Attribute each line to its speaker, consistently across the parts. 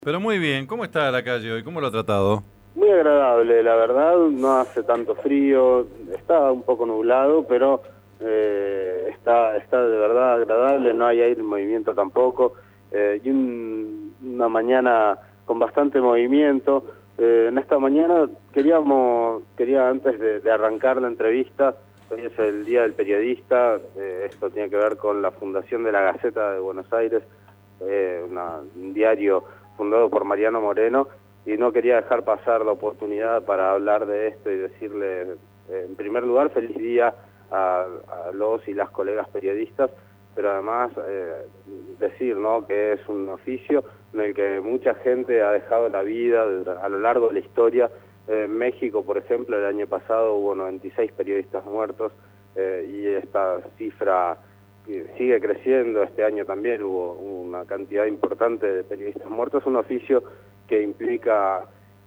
Speaker 1: Pero muy bien, ¿cómo está la calle hoy? ¿Cómo lo ha tratado?
Speaker 2: Muy agradable, la verdad, no hace tanto frío, está un poco nublado, pero está de verdad agradable, no hay aire en movimiento tampoco, y una mañana con bastante movimiento. En esta mañana quería antes de arrancar la entrevista, hoy es el Día del Periodista, esto tiene que ver con la fundación de la Gaceta de Buenos Aires, un diario fundado por Mariano Moreno, y no quería dejar pasar la oportunidad para hablar de esto y decirle, en primer lugar, feliz día a los y las colegas periodistas, pero además decir, ¿no?, que es un oficio en el que mucha gente ha dejado la vida a lo largo de la historia. En México, por ejemplo, el año pasado hubo 96 periodistas muertos, y esta cifra sigue creciendo. Este año también hubo una cantidad importante de periodistas muertos. Un oficio que implica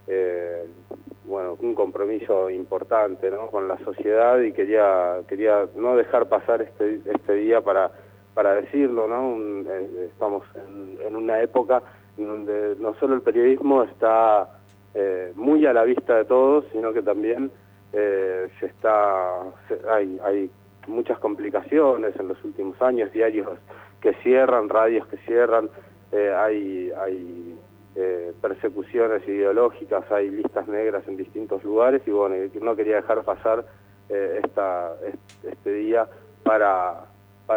Speaker 2: un compromiso importante, ¿no?, con la sociedad, y quería no dejar pasar este día para decirlo, ¿no? Estamos en una época en donde no solo el periodismo está muy a la vista de todos, sino que también hay muchas complicaciones en los últimos años, diarios que cierran, radios que cierran, hay persecuciones ideológicas, hay listas negras en distintos lugares, y bueno, no quería dejar pasar este día para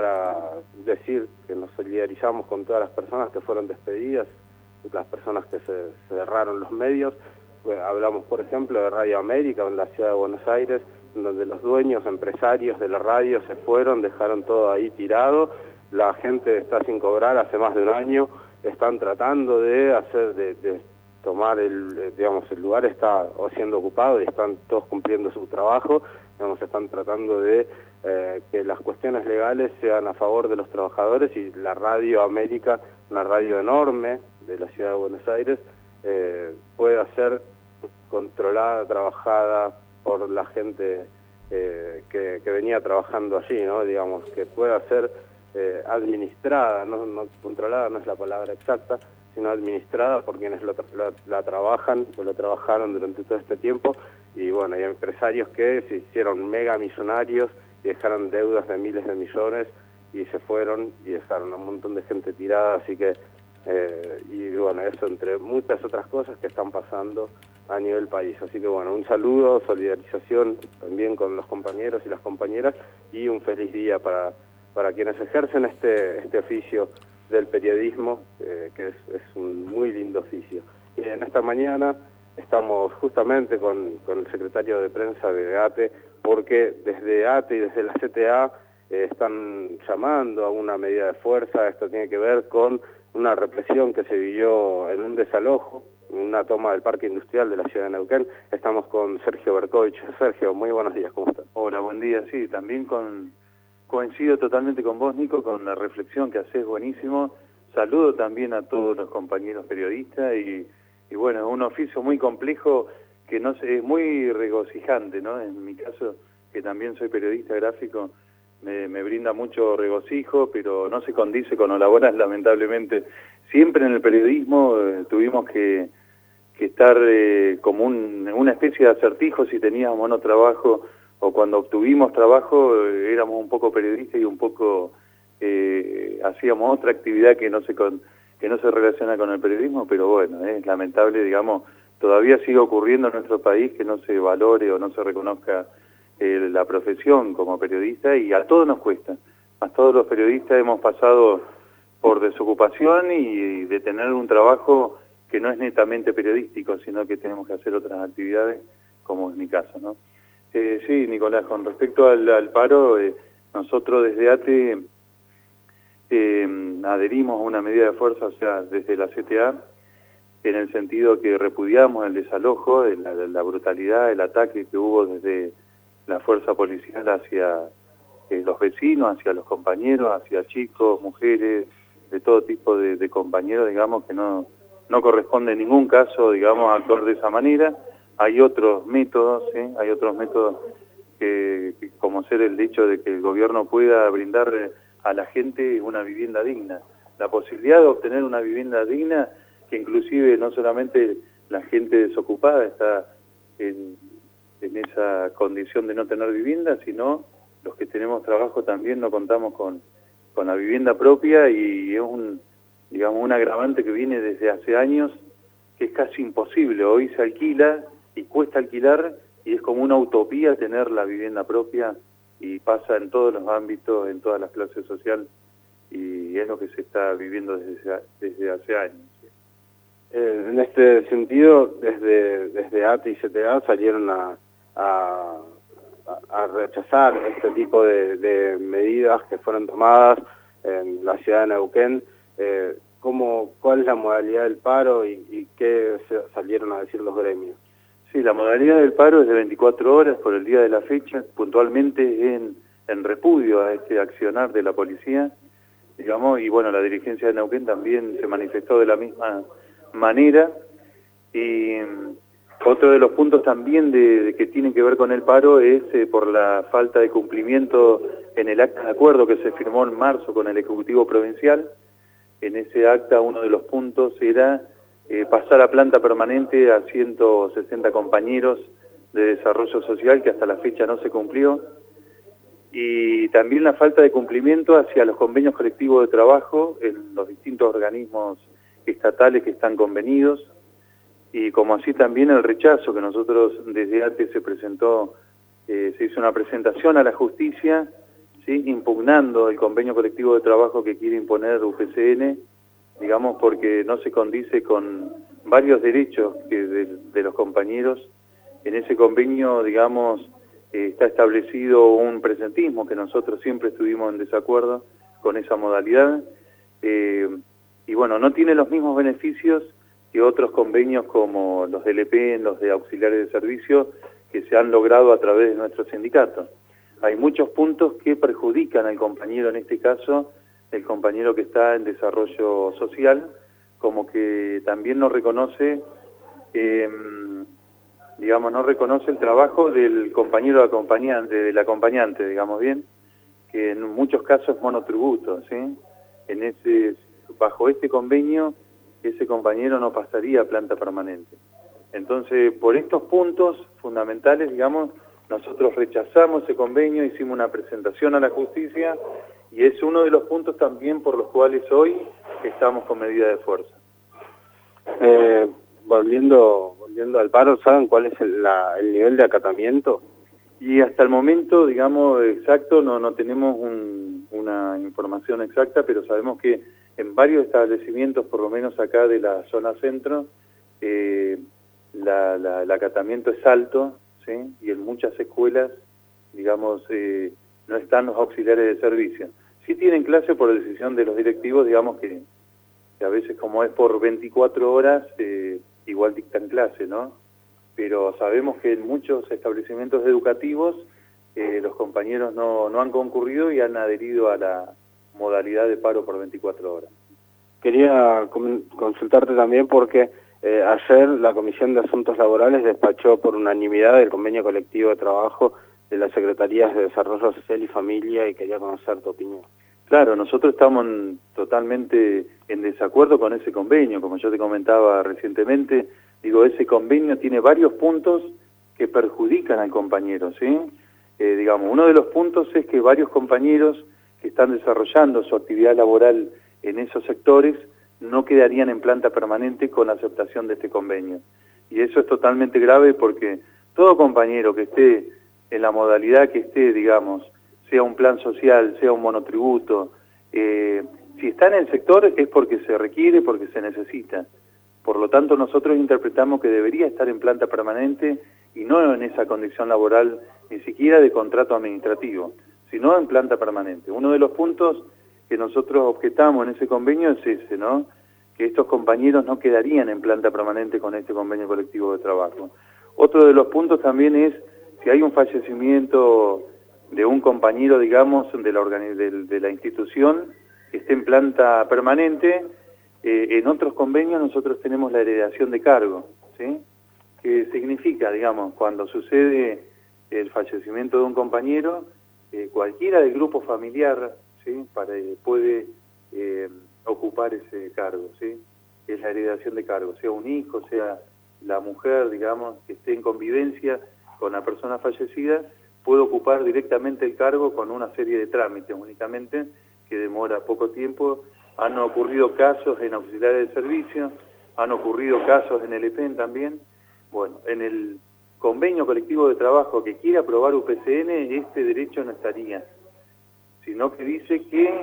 Speaker 2: decir que nos solidarizamos con todas las personas que fueron despedidas, las personas que se cerraron los medios. Hablamos, por ejemplo, de Radio América en la ciudad de Buenos Aires, donde los dueños, empresarios de la radio se fueron, dejaron todo ahí tirado, la gente está sin cobrar hace más de un año, están tratando de tomar el lugar está siendo ocupado y están todos cumpliendo su trabajo, están tratando de que las cuestiones legales sean a favor de los trabajadores, y la Radio América, una radio enorme de la ciudad de Buenos Aires, pueda ser controlada, trabajada por la gente que venía trabajando allí, ¿no? Digamos, que pueda ser administrada, no controlada no es la palabra exacta, sino administrada por quienes la trabajan, o lo trabajaron durante todo este tiempo. Y bueno, hay empresarios que se hicieron mega millonarios y dejaron deudas de miles de millones y se fueron y dejaron a un montón de gente tirada, así que y bueno, eso entre muchas otras cosas que están pasando a nivel país. Así que bueno, un saludo, solidarización también con los compañeros y las compañeras, y un feliz día para quienes ejercen este oficio del periodismo, que es un muy lindo oficio. Y en esta mañana estamos justamente con el secretario de prensa de ATE, porque desde ATE y desde la CTA están llamando a una medida de fuerza. Esto tiene que ver con una represión que se vivió en un desalojo, una toma del parque industrial de la ciudad de Neuquén. Estamos con Sergio Berkovich. Sergio, muy buenos días, ¿cómo estás?
Speaker 3: Hola, buen día. Sí, también coincido totalmente con vos, Nico, con la reflexión que haces, buenísimo. Saludo también a todos los compañeros periodistas y bueno, un oficio muy complejo que no sé, es muy regocijante, ¿no? En mi caso, que también soy periodista gráfico, me brinda mucho regocijo, pero no se condice con horas, lamentablemente. Siempre en el periodismo tuvimos que estar como una especie de acertijo si teníamos o no trabajo, o cuando obtuvimos trabajo éramos un poco periodistas y un poco hacíamos otra actividad que no se relaciona con el periodismo, pero bueno, es lamentable, digamos, todavía sigue ocurriendo en nuestro país que no se valore o no se reconozca la profesión como periodista, y a todos nos cuesta. A todos los periodistas hemos pasado por desocupación y de tener un trabajo que no es netamente periodístico, sino que tenemos que hacer otras actividades, como es mi caso, ¿no? Sí, Nicolás, con respecto al paro, nosotros desde ATE adherimos a una medida de fuerza, o sea, desde la CTA, en el sentido que repudiamos el desalojo, la brutalidad, el ataque que hubo desde la fuerza policial hacia los vecinos, hacia los compañeros, hacia chicos, mujeres, de todo tipo de compañeros, digamos, que no corresponde en ningún caso, digamos, actuar de esa manera. Hay otros métodos, ¿sí? Hay otros métodos que como ser el hecho de que el gobierno pueda brindar a la gente una vivienda digna. La posibilidad de obtener una vivienda digna que inclusive no solamente la gente desocupada está en esa condición de no tener vivienda, sino los que tenemos trabajo también no contamos con la vivienda propia, y es digamos, un agravante que viene desde hace años, que es casi imposible. Hoy se alquila y cuesta alquilar, y es como una utopía tener la vivienda propia, y pasa en todos los ámbitos, en todas las clases sociales, y es lo que se está viviendo desde hace años.
Speaker 2: En este sentido, desde ATE y CTA salieron a rechazar este tipo de medidas que fueron tomadas en la ciudad de Neuquén. ¿Cuál es la modalidad del paro y qué salieron a decir los gremios?
Speaker 3: Sí, la modalidad del paro es de 24 horas por el día de la fecha, puntualmente en repudio a este accionar de la policía, digamos, y bueno, la dirigencia de Neuquén también se manifestó de la misma manera. Y otro de los puntos también que tienen que ver con el paro es por la falta de cumplimiento en el acta de acuerdo que se firmó en marzo con el Ejecutivo Provincial. En ese acta uno de los puntos era pasar a planta permanente a 160 compañeros de desarrollo social, que hasta la fecha no se cumplió. Y también la falta de cumplimiento hacia los convenios colectivos de trabajo en los distintos organismos estatales que están convenidos, y como así también el rechazo que nosotros desde ATE se presentó, se hizo una presentación a la justicia, ¿sí?, impugnando el convenio colectivo de trabajo que quiere imponer UPCN, digamos, porque no se condice con varios derechos de los compañeros. En ese convenio, digamos, está establecido un presentismo, que nosotros siempre estuvimos en desacuerdo con esa modalidad, y bueno, no tiene los mismos beneficios que otros convenios como los de LP, los de auxiliares de servicio, que se han logrado a través de nuestro sindicato. Hay muchos puntos que perjudican al compañero, en este caso, el compañero que está en desarrollo social, como que también no reconoce, digamos, no reconoce el trabajo del compañero acompañante, del acompañante, digamos bien, que en muchos casos es monotributo, ¿sí? Bajo este convenio, ese compañero no pasaría a planta permanente. Entonces, por estos puntos fundamentales, digamos, nosotros rechazamos ese convenio, hicimos una presentación a la justicia, y es uno de los puntos también por los cuales hoy estamos con medida de fuerza.
Speaker 2: Volviendo al paro, ¿saben cuál es el nivel de acatamiento?
Speaker 3: Y hasta el momento, digamos, exacto, no tenemos una información exacta, pero sabemos que en varios establecimientos, por lo menos acá de la zona centro, el acatamiento es alto, ¿sí? Y en muchas escuelas, digamos, no están los auxiliares de servicio. Sí tienen clase por decisión de los directivos, digamos que a veces, como es por 24 horas, igual dictan clase, ¿no? Pero sabemos que en muchos establecimientos educativos los compañeros no han concurrido y han adherido a la modalidad de paro por 24 horas.
Speaker 2: Quería consultarte también porque ayer la Comisión de Asuntos Laborales despachó por unanimidad el convenio colectivo de trabajo de las Secretarías de Desarrollo Social y Familia, y quería conocer tu opinión.
Speaker 3: Claro, nosotros estamos totalmente en desacuerdo con ese convenio, como yo te comentaba recientemente. Digo, ese convenio tiene varios puntos que perjudican al compañero, ¿sí? Digamos, uno de los puntos es que varios compañeros que están desarrollando su actividad laboral en esos sectores no quedarían en planta permanente con la aceptación de este convenio. Y eso es totalmente grave, porque todo compañero que esté en la modalidad que esté, digamos, sea un plan social, sea un monotributo, si está en el sector es porque se requiere, porque se necesita. Por lo tanto, nosotros interpretamos que debería estar en planta permanente y no en esa condición laboral, ni siquiera de contrato administrativo, sino en planta permanente. Uno de los puntos que nosotros objetamos en ese convenio es ese, ¿no? Que estos compañeros no quedarían en planta permanente con este convenio colectivo de trabajo. Otro de los puntos también es, si hay un fallecimiento de un compañero, digamos, de la institución que esté en planta permanente, en otros convenios nosotros tenemos la heredación de cargo, ¿sí? Que significa, digamos, cuando sucede el fallecimiento de un compañero, cualquiera del grupo familiar, ¿sí?, puede ocupar ese cargo, ¿sí? que es la heredación de cargo, sea un hijo, sea la mujer, digamos, que esté en convivencia con la persona fallecida, puede ocupar directamente el cargo con una serie de trámites únicamente, que demora poco tiempo. Han ocurrido casos en auxiliares de servicio, han ocurrido casos en el EPEN también. Bueno, en el convenio colectivo de trabajo que quiere aprobar UPCN, este derecho no estaría, sino que dice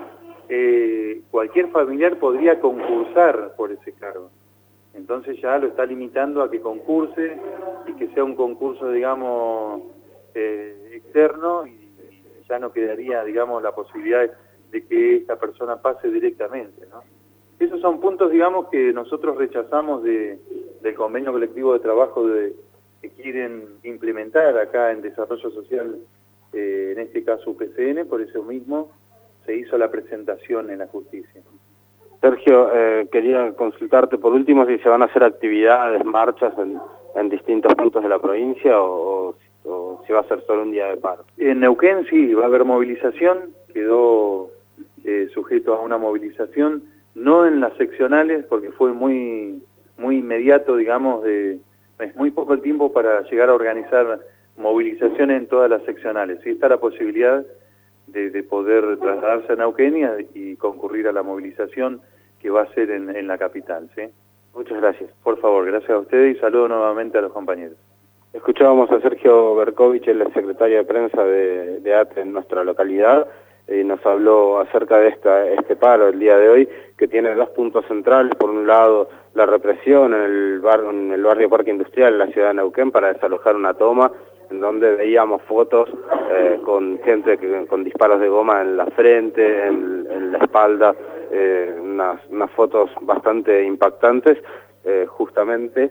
Speaker 3: que cualquier familiar podría concursar por ese cargo. Entonces ya lo está limitando a que concurse y que sea un concurso, digamos, externo, y ya no quedaría, digamos, la posibilidad de que esta persona pase directamente, ¿no? Esos son puntos, digamos, que nosotros rechazamos del convenio colectivo de trabajo que quieren implementar acá en Desarrollo Social, en este caso UPCN. Por eso mismo se hizo la presentación en la justicia.
Speaker 2: Sergio, quería consultarte por último si se van a hacer actividades, marchas en distintos puntos de la provincia o si va a ser solo un día de paro.
Speaker 3: En Neuquén sí, va a haber movilización, quedó sujeto a una movilización, no en las seccionales porque fue muy inmediato, digamos, es muy poco el tiempo para llegar a organizar movilizaciones en todas las seccionales. Sí está la posibilidad de poder trasladarse a Neuquén y concurrir a la movilización que va a ser en la capital, ¿sí?
Speaker 2: Muchas gracias.
Speaker 3: Por favor, gracias a ustedes y saludo nuevamente a los compañeros.
Speaker 2: Escuchábamos a Sergio Berkovich, el secretario de prensa de ATE en nuestra localidad, y nos habló acerca de este paro el día de hoy, que tiene dos puntos centrales. Por un lado, la represión en el barrio Parque Industrial en la ciudad de Neuquén para desalojar una toma, en donde veíamos fotos con gente con disparos de goma en la frente, en la espalda, unas fotos bastante impactantes, justamente,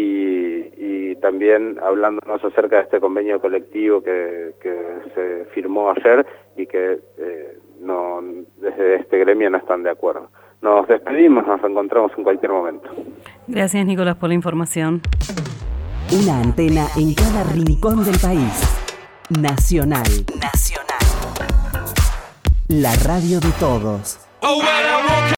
Speaker 2: y también hablándonos acerca de este convenio colectivo que se firmó ayer y que desde este gremio no están de acuerdo. Nos despedimos, nos encontramos en cualquier momento.
Speaker 4: Gracias, Nicolás, por la información.
Speaker 5: Una antena en cada rincón del país. Nacional. La radio de todos.